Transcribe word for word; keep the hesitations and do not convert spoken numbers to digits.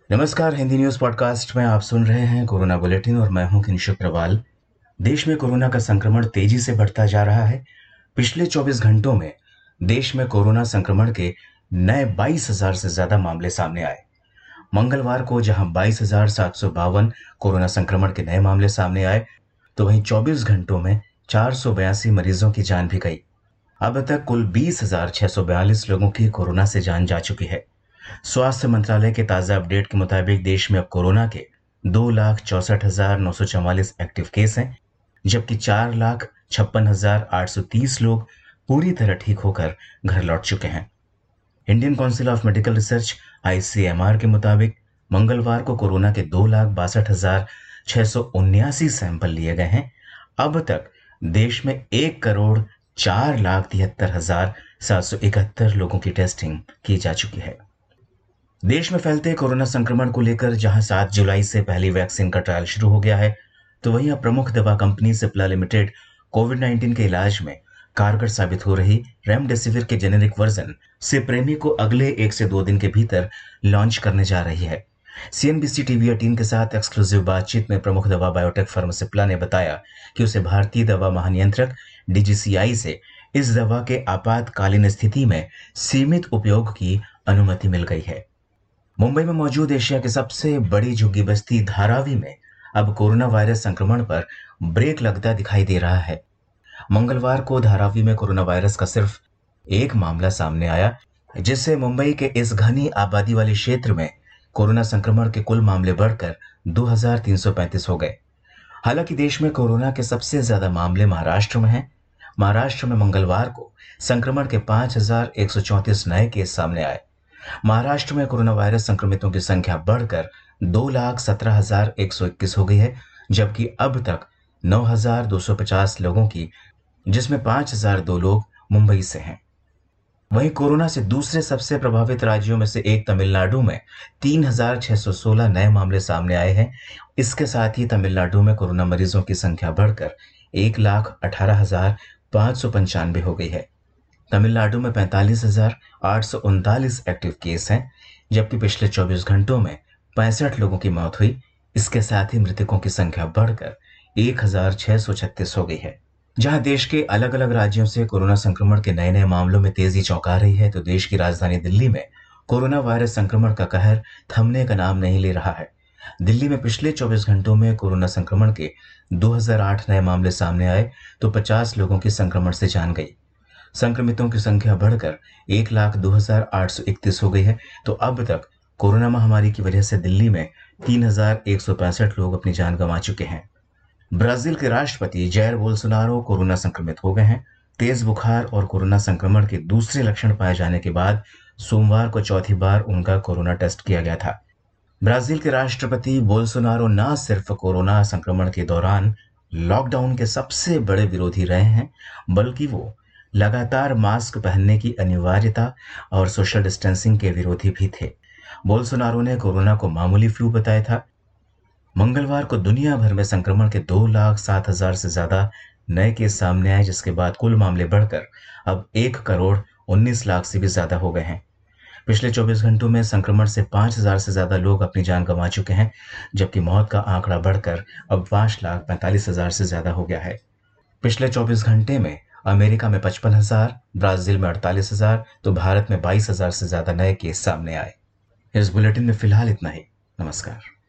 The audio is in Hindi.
नमस्कार। हिंदी न्यूज पॉडकास्ट में आप सुन रहे हैं कोरोना बुलेटिन और मैं हूं किंशु प्रवाल। देश में कोरोना का संक्रमण तेजी से बढ़ता जा रहा है। पिछले चौबीस घंटों में देश में कोरोना संक्रमण के नए बाईस हजार से ज्यादा मामले सामने आए। मंगलवार को जहां बाईस हजार सात सौ बावन कोरोना संक्रमण के नए मामले सामने आए, तो वहीं चौबीस घंटों में चार सौ बयासी मरीजों की जान भी गई। अब तक कुल बीस हजार छह सौ बयालीस लोगों की कोरोना से जान जा चुकी है। स्वास्थ्य मंत्रालय के ताजा अपडेट के मुताबिक देश में अब कोरोना के दो लाख चौसठ हजार नौ सौ चौवालीस एक्टिव केस हैं, जबकि चार लाख छप्पन हजार आठ सौ तीस लोग पूरी तरह ठीक होकर घर लौट चुके हैं। Indian council of medical research I C M R के मुताबिक मंगलवार को कोरोना के दो लाख बासठ हजार छह सौ उन्यासी सैंपल लिए गए हैं। अब तक देश में एक करोड़ चार लाख तिहत्तर हजार सात सौ इकहत्तर लोगों की टेस्टिंग की जा चुकी है। देश में फैलते कोरोना संक्रमण को लेकर जहां सात जुलाई से पहली वैक्सीन का ट्रायल शुरू हो गया है, तो वहीं अब प्रमुख दवा company Cipla limited covid nineteen के इलाज में कारगर साबित हो रही रेमडेसिविर के जेनेरिक वर्जन सिप्रेमी को अगले एक से दो दिन के भीतर लॉन्च करने जा रही है। C N B C TV अठारह के साथ एक्सक्लूसिव बातचीत में प्रमुख दवा बायोटेक फर्म सिप्ला ने बताया कि उसे भारतीय दवा महानियंत्रक डी जी सी आई से इस दवा के आपातकालीन स्थिति में सीमित उपयोग की अनुमति मिल गई है। मुंबई में मौजूद एशिया की सबसे बड़ी झुग्गी बस्ती धारावी में अब कोरोना वायरस संक्रमण पर ब्रेक लगता दिखाई दे रहा है। मंगलवार को धारावी में कोरोना वायरस का सिर्फ एक मामला सामने आया, जिससे मुंबई के इस घनी आबादी वाले क्षेत्र में कोरोना संक्रमण के कुल मामले बढ़कर दो हजार तीन सौ पैंतीस हो गए। हालांकि देश में कोरोना के सबसे ज्यादा मामले महाराष्ट्र में हैं। महाराष्ट्र में मंगलवार को संक्रमण के पांच हजार एक सौ चौंतीस नए केस सामने आए। महाराष्ट्र में कोरोना वायरस संक्रमितों की संख्या बढ़कर दो लाख सत्रह हजार एक सौ इक्कीस हो गई है, जबकि अब तक नौ हजार दो सौ पचास लोगों की, जिसमें पांच हजार दो लोग मुंबई से हैं। वहीं कोरोना से दूसरे सबसे प्रभावित राज्यों में से एक तमिलनाडु में तीन हजार छह सौ सोलह नए मामले सामने आए हैं। इसके साथ ही तमिलनाडु में कोरोना मरीजों की संख्या बढ़कर एक लाख अठारह हजार पांच सौ पंचानवे हो गई है। तमिलनाडु में पैंतालीस हजार आठ सौ उनतालीस एक्टिव केस हैं, जबकि पिछले चौबीस घंटों में पैंसठ लोगों की मौत हुई। इसके साथ ही मृतकों की संख्या बढ़कर एक हजार छह सौ छत्तीस हो गई है। जहां देश के अलग अलग राज्यों से कोरोना संक्रमण के नए नए मामलों में तेजी चौंका रही है, तो देश की राजधानी दिल्ली में कोरोना वायरस संक्रमण का कहर थमने का नाम नहीं ले रहा है। दिल्ली में पिछले चौबीस घंटों में कोरोना संक्रमण के दो हजार आठ नए मामले सामने आए, तो पचास लोगों की संक्रमण से जान गई। संक्रमितों की संख्या बढ़कर एक लाख दो हजार आठ सौ इकतीस हो गई है। तो अब तक कोरोना महामारी की वजह से दिल्ली में तीन हजार एक सौ पैंसठ लोग अपनी जान गंवा चुके हैं। ब्राजील के राष्ट्रपति जायर बोल्सोनारो कोरोना संक्रमित हो गए हैं। तेज बुखार और कोरोना संक्रमण के दूसरे लक्षण पाए जाने के बाद सोमवार को चौथी बार उनका कोरोना टेस्ट किया गया था। ब्राजील के राष्ट्रपति बोल्सोनारो न सिर्फ कोरोना संक्रमण के दौरान लॉकडाउन के सबसे बड़े विरोधी रहे हैं, बल्कि वो लगातार मास्क पहनने की अनिवार्यता और सोशल डिस्टेंसिंग के विरोधी भी थे। बोल्सोनारो ने कोरोना को मामूली फ्लू बताया था। मंगलवार को दुनिया भर में संक्रमण के दो लाख सात हजार से ज्यादा नए केस सामने आए, जिसके बाद कुल मामले बढ़कर अब एक करोड़ उन्नीस लाख से भी ज्यादा हो गए हैं। पिछले चौबीस घंटों में संक्रमण से पांच हजार से ज्यादा लोग अपनी जान गंवा चुके हैं, जबकि मौत का आंकड़ा बढ़कर अब पांच लाख पैंतालीस हजार से ज्यादा हो गया है। पिछले चौबीस घंटे में अमेरिका में पचपन हजार, ब्राजील में अड़तालीस हजार, तो भारत में बाईस हजार से ज्यादा नए केस सामने आए। इस बुलेटिन में फिलहाल इतना ही। नमस्कार।